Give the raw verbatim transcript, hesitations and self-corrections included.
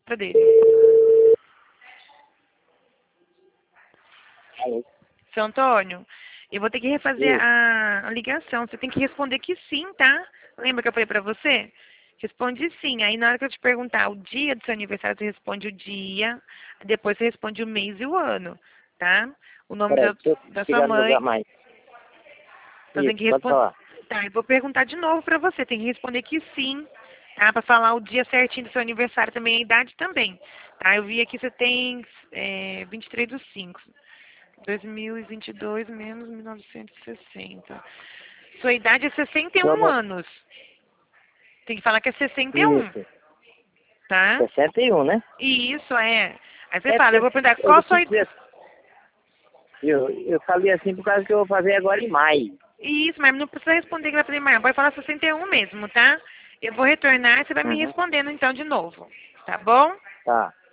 dele. Alô? Seu Antônio, eu vou ter que refazer a, a ligação. Você tem que responder que sim, tá? Lembra que eu falei pra você? Responde sim. Aí na hora que eu te perguntar o dia do seu aniversário, você responde o dia. Depois você responde o mês e o ano, tá? O nome Peraí, da, deixa eu da sua chegar no mãe. lugar mais. Então tem Isso, que pode responder. falar. Tá, eu vou perguntar de novo pra você. Tem que responder que sim, tá? Pra falar o dia certinho do seu aniversário também, a idade também. Tá? Eu vi aqui você tem é, vinte e três do cinco. dois mil e vinte e dois menos mil novecentos e sessenta. Sua idade é sessenta e um Vamos. anos. Tem que falar que é sessenta e um, Isso. tá? sessenta e um, né? E isso é. Aí você É fala, porque eu vou perguntar eu qual vou a te sua idade. dizer. Eu, eu falei assim por causa que eu vou fazer agora em maio. Isso, mas não precisa responder que vai fazer mais. Pode falar sessenta e um mesmo, tá? Eu vou retornar e você vai me Uhum. respondendo então de novo. Tá bom? Tá.